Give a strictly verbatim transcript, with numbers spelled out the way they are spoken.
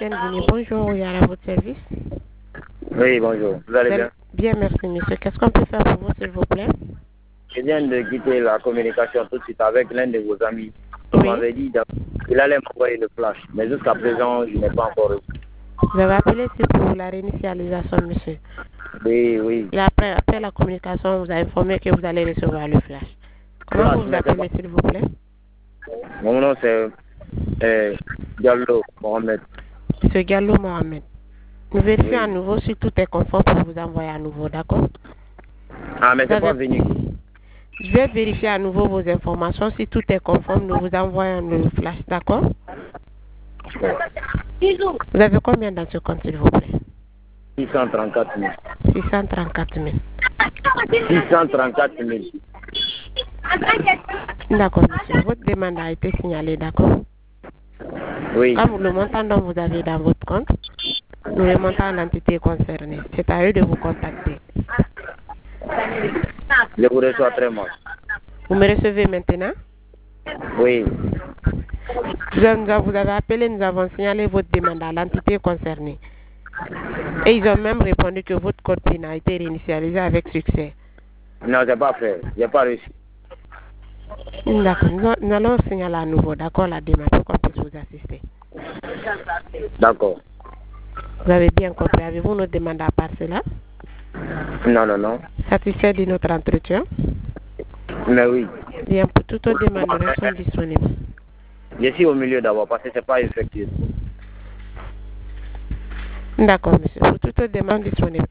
Vini. Bonjour, il y a à votre service. Oui, bonjour. Vous allez bien? Bien, merci, monsieur. Qu'est-ce qu'on peut faire pour vous, s'il vous plaît? Je viens de quitter la communication tout de suite avec l'un de vos amis. Il Oui. m'avait dit qu'il allait m'envoyer le flash, mais jusqu'à présent, je n'ai pas encore reçu. Vous avez appelé ici pour la réinitialisation, monsieur. Oui, oui. Et après, après la communication, vous a informé que vous allez recevoir le flash. Comment Flash, vous vous mais c'est appelez, pas- s'il vous plaît? Mon nom, c'est euh, Diallo Mohamed. Monsieur Gallo Mohamed. Nous vérifions Oui. à nouveau si tout est conforme pour vous envoyer à nouveau, d'accord? Ah, mais Vous c'est pas avez- venu. Je vais vérifier à nouveau vos informations. Si tout est conforme, nous vous envoyons le flash, d'accord? Vous avez combien dans ce compte, s'il vous plaît? six cent trente-quatre mille. six cent trente-quatre mille. six cent trente-quatre mille. D'accord, monsieur. Votre demande a été signalée, d'accord? Oui. Comme le montant dont vous avez dans votre compte, nous remontons à l'entité concernée. C'est à eux de vous contacter. Je vous reçois très mal. Vous me recevez maintenant? Oui. Nous avons- Vous avez appelé, nous avons signalé votre demande à l'entité concernée. Et ils ont même répondu que votre code PIN a été réinitialisé avec succès. Non, je n'ai pas fait. Je n'ai pas reçu. D'accord. Nous, nous allons signaler à nouveau, d'accord, la demande pour qu'on puisse vous assister. D'accord. Vous avez bien compris. Avez-vous notre demande à part cela? Non, non, non. Satisfait de notre entretien? Mais oui. Bien, pour toute autre demande, nous sommes disponibles. Je suis au milieu d'abord parce que ce n'est pas effectif. D'accord, monsieur. Pour toute autre demande disponible.